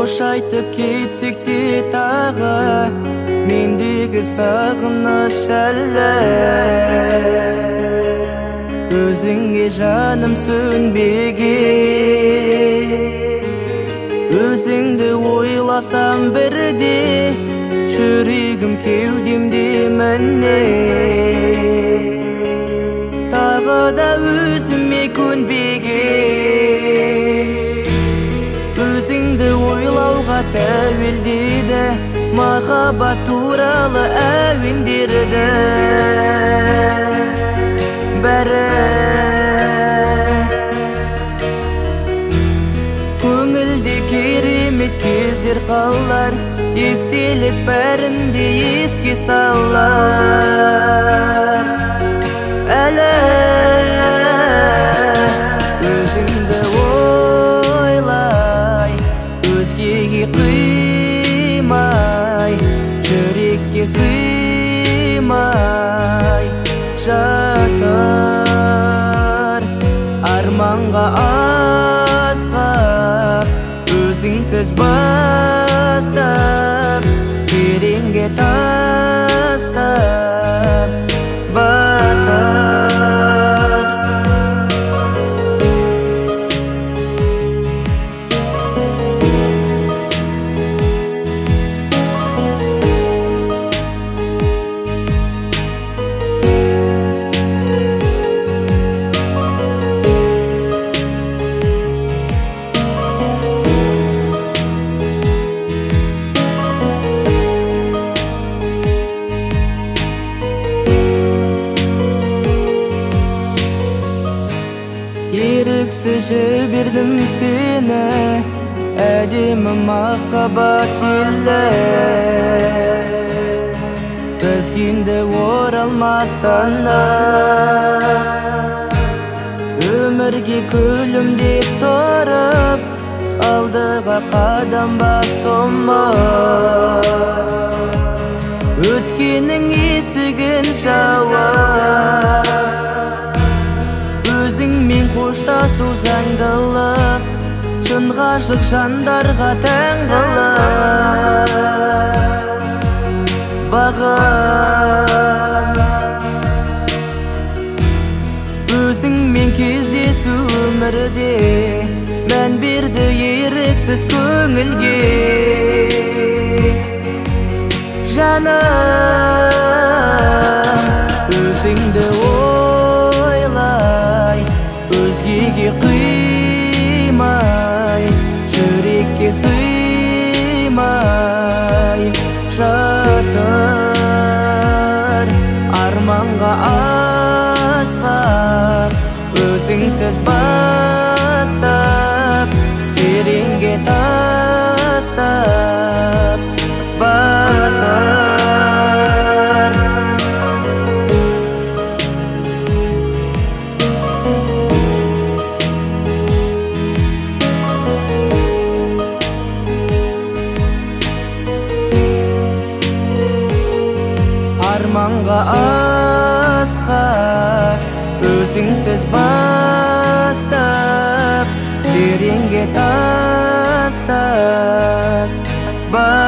кош айтып кетсекте тағы мендегі сағыныш әлі өзіңе жаным сөнбеген өзіңді ойласам бірде жүрегім кеудемде міне тағы да өзіме көнбеген өзіңді ойлауға тәуелдеді махаббат туралы әуендерді бәрі көңілде керемет кездер қалар естелік бәрінде еске салар әлі өзіңді ойлай өзгеге қимай жүрекке сыймай жатыр арманға асқақ өзіңсіз бастап тереңге тастап батар еріксіз жібердім сені әдемі махаббат елі біз енді оралмасана өмірге күлімдеп тұрып алдыға қадам басыма өткеннің есігін жауып өзіңмен қоштасу заңдылық шын ғашық жандарға тән қылық бағым өзіңмен кездесу өмірде мән берді еріксіз көңілге жаным өзіңді өзгеге қимай жүрекке сыймай жатыр арманға асқақ өзіңсіз бастап тереңге тастап батыр арманға асқақ өзіңсіз бастап тереңге тастап